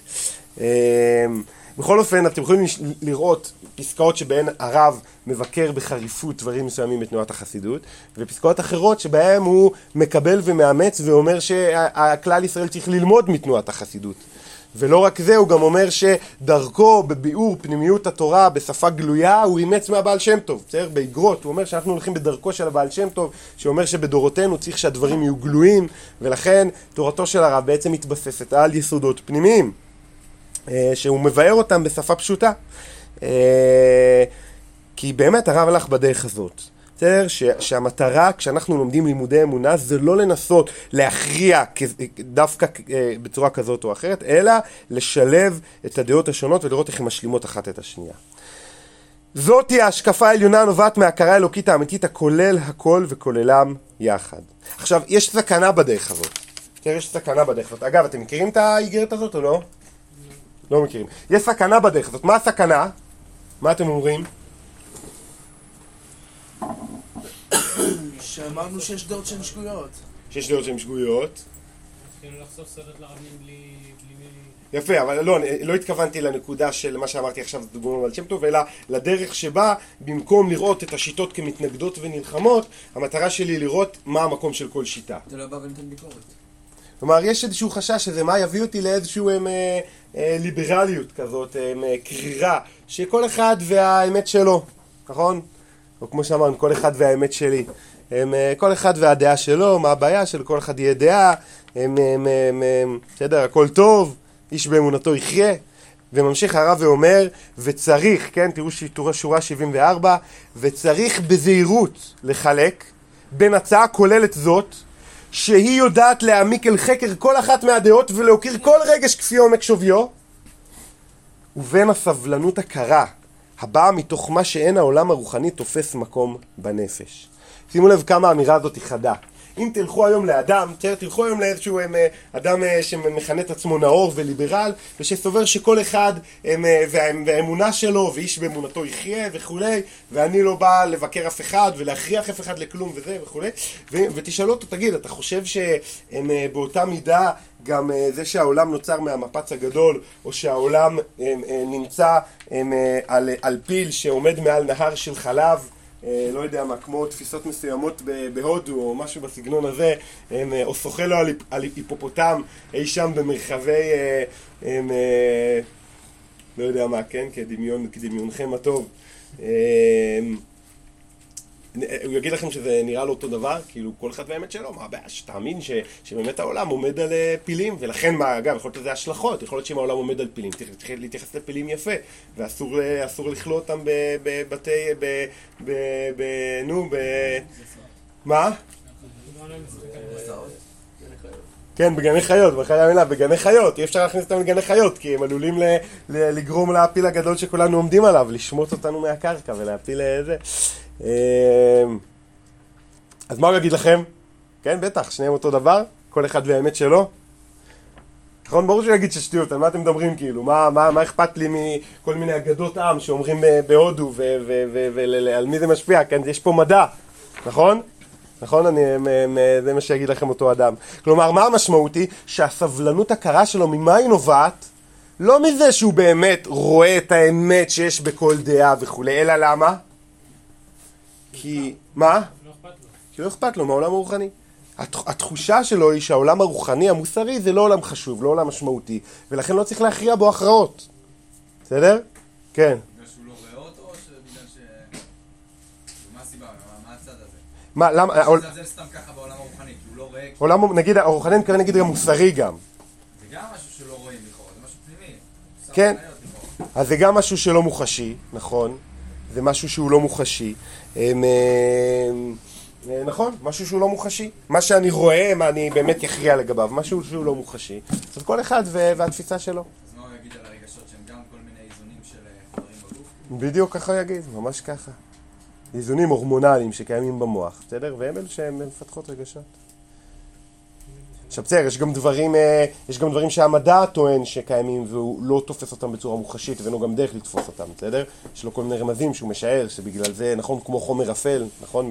בכל אופן, אתם יכולים לראות פסקאות שבהן הרב מבקר בחריפות דברים מסוימים בתנועת החסידות, ופסקאות אחרות שבהן הוא מקבל ומאמץ ואומר שהכלל ישראל צריך ללמוד מתנועת החסידות. ולא רק זה, הוא גם אומר שדרכו בביאור פנימיות התורה בשפה גלויה הוא אימץ מהבעל שם טוב. בסדר? באגרות, הוא אומר שאנחנו הולכים בדרכו של הבעל שם טוב, שאומר שבדורותינו צריך שהדברים יהיו גלויים, ולכן תורתו של הרב בעצם מתבססת על יסודות פנימיים, שהוא מבאר אותם בשפה פשוטה. כי באמת הרב הלך בדרך הזאת. שהמטרה כשאנחנו לומדים לימודי אמונה זה לא לנסות להכריע דווקא בצורה כזאת או אחרת, אלא לשלב את הדעות השונות ולראות איך הן משלימות אחת את השנייה. זאת היא ההשקפה העליונה הנובעת מההכרה האלוקית האמיתית הכולל הכל וכוללם יחד. עכשיו, יש סכנה בדרך הזאת. יש סכנה בדרך הזאת. אגב, אתם מכירים את האיגרת הזאת או לא? לא מכירים. יש סכנה בדרך הזאת. מה הסכנה? מה אתם אומרים? שאמרנו שיש דעות שהן שגויות. שיש דעות שהן שגויות. כאילו לחשוף סרט לרבים בלי יפה, אבל לא התכוונתי לנקודה של מה שאמרתי עכשיו, זה דוגמה על שם טוב, אלא לדרך שבה במקום לראות את השיטות כמתנגדות ונלחמות, המטרה שלי לראות מה המקום של כל שיטה. אתה לא בא ונתן ביקורת. כלומר, יש איזשהו חשש שזה מה יביא אותי לאיזשהו ליברליות כזאת, קרירה, שכל אחד והאמת שלו, נכון? או כמו שאמרנו, כל אחד והאמת שלי. כל אחד והדעה שלו, מה הבעיה של כל אחד יהיה דעה, בסדר, הכל טוב, איש באמונתו יחיה. וממשיך הרב ואומר, וצריך, כן, תראו שורה 74, וצריך בזהירות לחלק בין הצעה כוללת זאת, שהיא יודעת להעמיק אל חקר כל אחת מהדעות ולהוקיר כל רגש כפי עומק שוויו, ובין הסבלנות הקרה, הבאה מתוך מה שאין העולם הרוחני תופס מקום בנפש. שימו לב כמה האמירה הזאת היא חדה. אם תלכו היום לאדם, תלכו היום לאיזשהו אדם שמכנה את עצמו נאור וליברל, ושסובר שכל אחד והאמונה שלו, ואיש באמונתו יחיה וכו', ואני לא בא לבקר אף אחד ולהכריח אף אחד לכלום וזה וכו', ותשאלו אותו, תגיד, אתה חושב שהם באותה מידה גם זה שהעולם נוצר מהמפץ הגדול, או שהעולם נמצא על פיל שעומד מעל נהר של חלב, לא יודע מה, כמו תפיסות מסוימות בהודו או משהו בסגנון הזה, או שוחה לו על היפופוטם אי שם במרחבי, לא יודע מה, כן, כדמיונכם הטוב. הוא יגיד לכם שזה נראה לו אותו דבר, כאילו כל אחד באמת שלו, מה הבעיה? שתאמין שבאמת העולם עומד על פילים, ולכן מה, אגב, יכול להיות לזה השלכות, יכול להיות שאם העולם עומד על פילים, צריך להתייחס לפילים יפה, ואסור לכלוא אותם בבתי, מה? כן, בגני חיות, בחיי המילה, בגני חיות, אי אפשר להכניס אותם לגני חיות, כי הם עלולים לגרום להפיל הגדול שכולנו עומדים עליו, לשמוט אותנו מהקרקע ולהפיל זה. אז מה הוא יגיד לכם? כן, בטח, שניהם אותו דבר, כל אחד והאמת שלו. נכון, ברור שהוא יגיד ששטויות, על מה אתם מדברים כאילו? מה אכפת לי מכל מיני אגדות עם שאומרים בהודו ועל מי זה משפיע? כן, יש פה מדע, נכון? נכון? זה מה שיגיד לכם אותו אדם. כלומר, מה המשמעות היא? שהסבלנות הקרה שלו, ממה היא נובעת? לא מזה שהוא באמת רואה את האמת שיש בכל דעה וכו', אלא למה? כי, מה? לא אכפת לו. כי לא אכפת לו מהעולם הרוחני. התחושה שלו היא שהעולם הרוחני המוסרי זה לא עולם חשוב, לא עולם משמעותי, ולכן לא צריך להכריע בו הכרעות. בסדר? כן. בגלל שהוא לא רואה אותו, או שבגלל ש... מה הסיבה? מה הצד הזה? מה, למה? זה סתם ככה בעולם הרוחני, כי הוא לא רואה... עולם, נגיד, הרוחני אני מתכוון נגיד גם מוסרי גם. זה גם משהו שלא רואים לכאורה, זה משהו פנימי. כן. אז זה גם משהו שלא מוחשי, נכון? זה משהו שהוא לא מוחשי. נכון, משהו שהוא לא מוחשי. מה שאני רואה, מה אני באמת יכריע לגביו, משהו שהוא לא מוחשי. זאת כל אחד והתפיסה שלו. אז מה הוא יגיד על הרגשות שהם גם כל מיני איזונים של חומרים בגוף? בדיוק ככה הוא יגיד, ממש ככה. איזונים הורמונליים שקיימים במוח, בסדר? והם אלו שהם מפתחות רגשות. עכשיו בסדר, יש גם דברים שהמדע טוען שקיימים והוא לא תופס אותם בצורה מוחשית ואין לו גם דרך לתפוס אותם, בסדר? יש לו כל מיני רמזים שהוא משער שבגלל זה, נכון, כמו חומר אפל, נכון?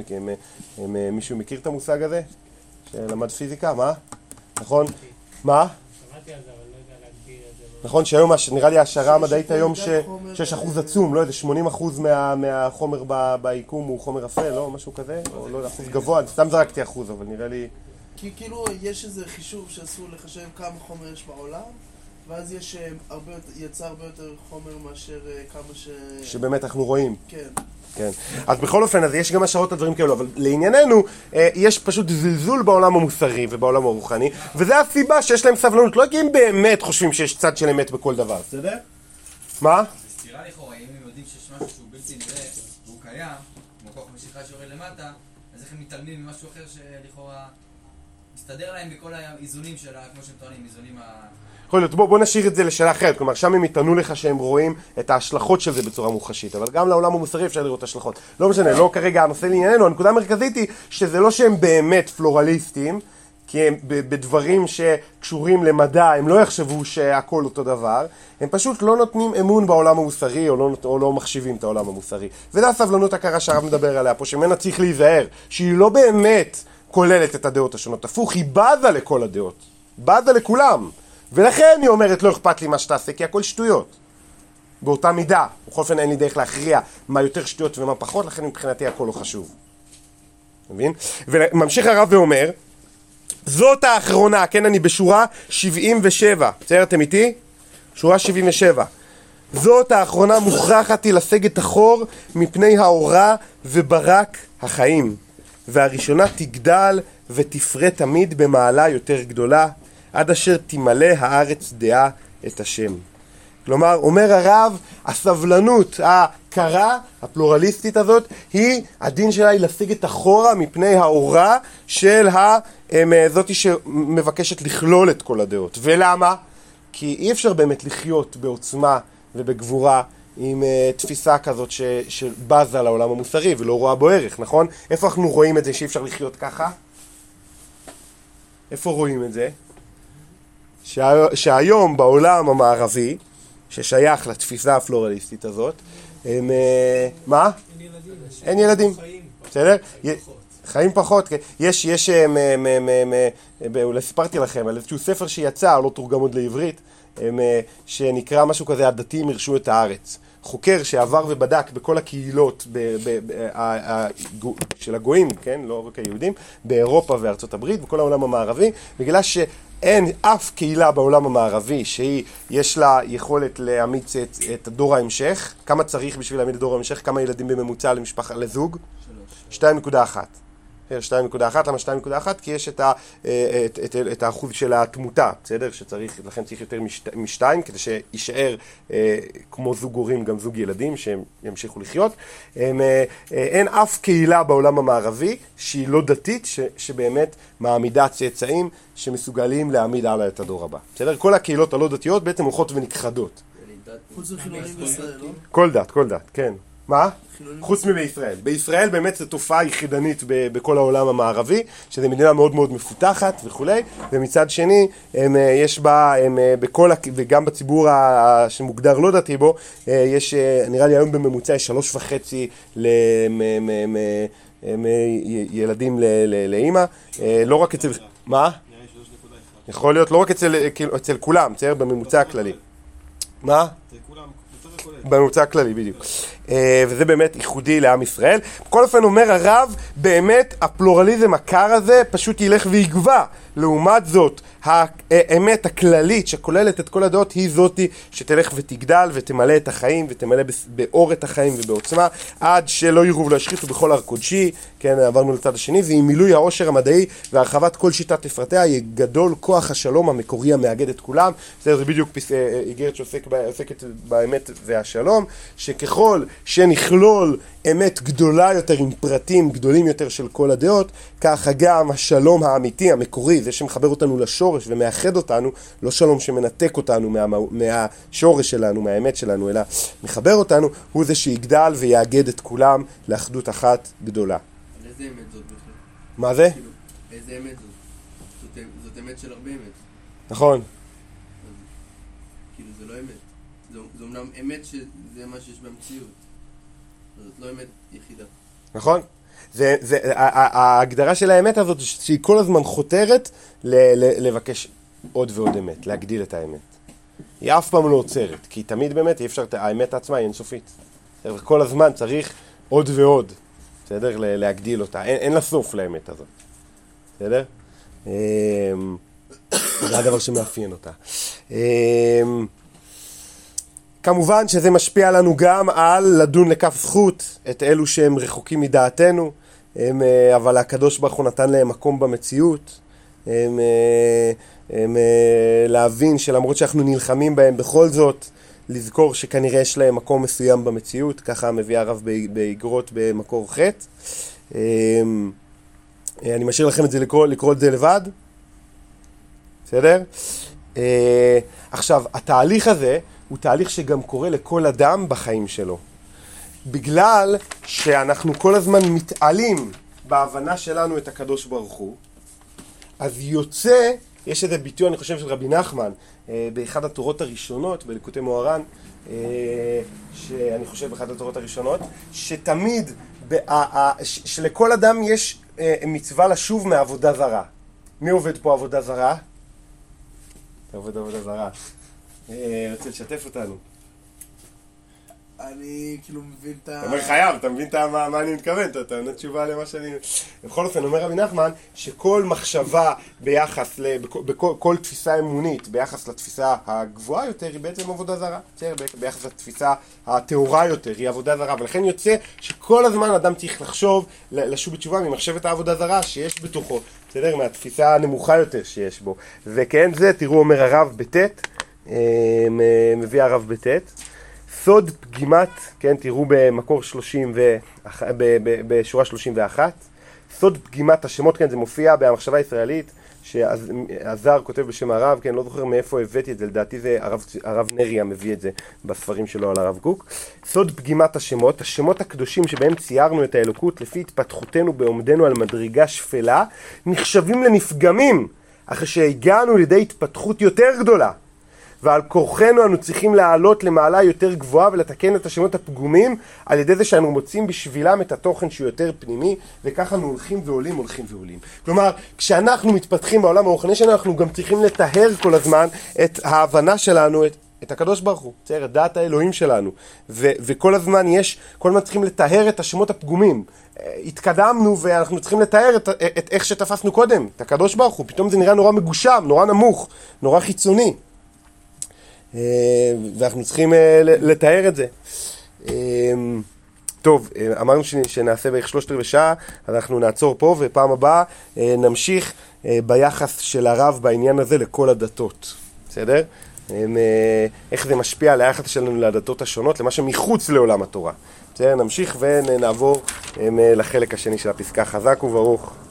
מישהו מכיר את המושג הזה? שלמד פיזיקה, מה? נכון? מה? שמעתי על זה, אבל לא יודע להגדיר את זה. נכון שהיום, נראה לי ההשערה המדעית היום שיש אחוז עצום, לא יודע, 80% מהחומר ביקום הוא חומר אפל, לא? משהו כזה? או לא, אחוז גבוה, סתם זרקתי אחוז, אבל נראה לי... כי כאילו יש איזה חישוב שעשו לחשב כמה חומר יש בעולם, ואז יש יצא הרבה יותר חומר מאשר כמה שבאמת אנחנו רואים. כן. כן. אז בכל אופן, אז יש גם השערות על דברים כאלו, אבל לענייננו, יש פשוט זלזול בעולם המוסרי ובעולם הרוחני, וזה הסיבה שיש להם סבלנות, לא כי הם באמת חושבים שיש צד של אמת בכל דבר. בסדר? מה? זה סתירה לכאורה, אם הם יודעים שיש משהו שהוא בלתי נראה והוא קיים, כמו כוח משיכה שיורד למטה, אז איך הם מתעלמים ממשהו אחר שלכאורה מסתדר להם בכל האיזונים שלה, כמו שהם טוענים, איזונים יכול להיות, בוא נשאיר את זה לשאלה אחרת, כלומר שם הם יתנו לך שהם רואים את ההשלכות של זה בצורה מוחשית, אבל גם לעולם המוסרי אפשר לראות השלכות. לא משנה, לא כרגע הנושא לענייננו, הנקודה המרכזית היא שזה לא שהם באמת פלורליסטים, כי הם בדברים שקשורים למדע, הם לא יחשבו שהכל אותו דבר, הם פשוט לא נותנים אמון בעולם המוסרי או לא מחשיבים את העולם המוסרי. וזה הסבלנות הקרה שהרב מדבר עליה פה, שמנה צריך להיזהר, שהיא לא באמת כוללת את הדעות השונות, הפוך, היא בזה לכל הדעות, בזה לכולם. ולכן היא אומרת, לא אכפת לי מה שתעשה, כי הכל שטויות. באותה מידה. בכל אופן אין לי דרך להכריע מה יותר שטויות ומה פחות, לכן מבחינתי הכל לא חשוב. מבין? וממשיך הרב ואומר, זאת האחרונה, כן, אני בשורה 77. בסדר, אתם איתי? שורה 77. זאת האחרונה מוכרחת היא לסגת אחור מפני האורה וברק החיים. והראשונה תגדל ותפרה תמיד במעלה יותר גדולה, עד אשר תמלא הארץ דעה את השם. כלומר, אומר הרב, הסבלנות הקרה, הפלורליסטית הזאת, הדין שלה היא לסגת אחורה מפני האורה של זאתי שמבקשת לכלול את כל הדעות. ולמה? כי אי אפשר באמת לחיות בעוצמה ובגבורה עם תפיסה כזאת שבזה לעולם המוסרי ולא רואה בו ערך, נכון? איפה אנחנו רואים את זה שאי אפשר לחיות ככה? איפה רואים את זה? שהיום בעולם המערבי, ששייך לתפיסה הפלורליסטית הזאת, הם... מה? אין ילדים. בסדר? חיים פחות. יש, אולי סיפרתי לכם על איזשהו ספר שיצא, לא תורגם עוד לעברית, שנקרא משהו כזה, הדתיים הרשו את הארץ. חוקר שעבר ובדק בכל הקהילות של הגויים, כן, לא רק היהודים, באירופה וארצות הברית, בכל העולם המערבי, בגלל שאין אף קהילה בעולם המערבי שיש לה יכולת להעמיד את דור ההמשך. כמה צריך בשביל להעמיד את דור ההמשך? כמה ילדים בממוצע לזוג? 2.1. 2.1, למה 2.1? כי יש את האחוז של התמותה, בסדר? לכן צריך יותר משתיים, כדי שישאר כמו זוג הורים, גם זוג ילדים, שהם ימשיכו לחיות. אין אף קהילה בעולם המערבי שהיא לא דתית, שבאמת מעמידה צאצאים שמסוגלים להעמיד הלאה את הדור הבא. בסדר? כל הקהילות הלא דתיות בעצם הולכות ונכחדות. חוץ מחילונים בישראל, לא? כל דת, כן. מה? חילונים. חוץ מבישראל. בישראל באמת זו תופעה יחידנית בכל העולם המערבי, שזו מדינה מאוד מאוד מפותחת וכולי, ומצד שני, יש בה, וגם בציבור שמוגדר לא דתי בו, יש, נראה לי היום בממוצע, 3.5 ילדים לאמא, לא רק אצל... מה? יכול להיות לא רק אצל כולם, בסדר? בממוצע הכללי. מה? בממוצע הכללי, בדיוק. וזה באמת ייחודי לעם ישראל. בכל אופן אומר הרב, באמת הפלורליזם הקר הזה פשוט ילך ויגבה. לעומת זאת, האמת הכללית שכוללת את כל הדעות היא זאתי שתלך ותגדל ותמלא את החיים ותמלא באור את החיים ובעוצמה עד שלא יראו ולא ישחיתו בכל הר קודשי. כן, עברנו לצד השני, ועם מילוי העושר המדעי והרחבת כל שיטת לפרטיה יהיה גדול כוח השלום המקורי המאגד את כולם. זה בדיוק איגרת שעוסקת באמת והשלום, שככל שנכלול אמת גדולה יותר עם פרטים גדולים יותר של כל הדעות, ככה גם השלום האמיתי, המקורי, זה שמחבר אותנו לשורש ומאחד אותנו, לא שלום שמנתק אותנו מהשורש שלנו, מהאמת שלנו, אלא מחבר אותנו, הוא זה שיגדל ויאגד את כולם לאחדות אחת גדולה. על איזה אמת זאת בכלל? מה זה? כאילו, איזה אמת זאת? זאת אמת של הרבה אמת. נכון. כאילו זה לא אמת. זה אומנם אמת שזה מה שיש במציאות. זאת לא אמת יחידה. נכון? ההגדרה של האמת הזאת שהיא כל הזמן חותרת לבקש עוד ועוד אמת, להגדיל את האמת. היא אף פעם לא עוצרת, כי תמיד באמת אי אפשר, האמת עצמה היא אינסופית. כל הזמן צריך עוד ועוד, בסדר? להגדיל אותה. אין לה סוף לאמת הזאת. בסדר? זה הדבר שמאפיין אותה. כמובן שזה משפיע לנו גם על לדון לכף זכות את אלו שהם רחוקים מדעתנו, אבל הקדוש ברוך הוא נתן להם מקום במציאות, להבין שלמרות שאנחנו נלחמים בהם בכל זאת, לזכור שכנראה יש להם מקום מסוים במציאות, ככה מביא הרב באגרות במקור ח'. אני משאיר לכם את זה לקרוא את זה לבד, בסדר? עכשיו, התהליך הזה הוא תהליך שגם קורה לכל אדם בחיים שלו. בגלל שאנחנו כל הזמן מתעלים בהבנה שלנו את הקדוש ברוך הוא, אז יוצא, יש איזה ביטוי, אני חושב, של רבי נחמן, באחד התורות הראשונות, בליקוטי מוהר"ן, שאני חושב באחד התורות הראשונות, שתמיד, שלכל אדם יש מצווה לשוב מעבודה זרה. מי עובד פה עבודה זרה? אתה עובד עבודה זרה. רוצה לשתף אותנו. אני כאילו מבין את אתה אומר חייב, אתה מבין מה אני מתכוון, אתה עונה תשובה למה שאני... בכל אופן, אומר רבי נחמן, שכל מחשבה ביחס, בכל תפיסה אמונית, ביחס לתפיסה הגבוהה יותר, היא בעצם עבודה זרה. ביחס לתפיסה הטהורה יותר, היא עבודה זרה. ולכן יוצא שכל הזמן אדם צריך לחשוב, לשוב בתשובה ממחשבת העבודה זרה שיש בתוכו. בסדר? מהתפיסה הנמוכה יותר שיש בו. וכן זה, תראו, אומר הרב בתת, מביא הרב בתת, סוד פגימת, כן, תראו במקור 30 בשורה 31, סוד פגימת השמות, כן, זה מופיע במחשבה הישראלית, שהזר כותב בשם הרב, כן, לא זוכר מאיפה הבאתי את זה, לדעתי זה הרב נריה מביא את זה בספרים שלו על הרב קוק. סוד פגימת השמות, השמות הקדושים שבהם ציירנו את האלוקות לפי התפתחותנו בעומדנו על מדרגה שפלה, נחשבים לנפגמים, אחרי שהגענו לידי התפתחות יותר גדולה. ועל כורחנו אנו צריכים לעלות למעלה יותר גבוהה ולתקן את השמות הפגומים על ידי זה שאנו מוצאים בשבילם את התוכן שהוא יותר פנימי, וככה אנו הולכים ועולים, הולכים ועולים. כלומר, כשאנחנו מתפתחים בעולם הרוחני שלנו, אנחנו גם צריכים לטהר כל הזמן את ההבנה שלנו, את הקדוש ברוך הוא, את דעת האלוהים שלנו. וכל הזמן כל הזמן צריכים לטהר את השמות הפגומים. התקדמנו ואנחנו צריכים לטהר את איך שתפסנו קודם, את הקדוש ברוך הוא. פתאום זה נראה נורא מגושם, נורא נמוך, נורא חיצוני. ואנחנו צריכים לתאר את זה. טוב, אמרנו שנעשה בערך 3/4 שעה, אנחנו נעצור פה, ופעם הבאה נמשיך ביחס של הרב בעניין הזה לכל הדתות. בסדר? איך זה משפיע על היחס שלנו לדתות השונות, למה שמחוץ לעולם התורה. בסדר? נמשיך ונעבור לחלק השני של הפסקה. חזק וברוך.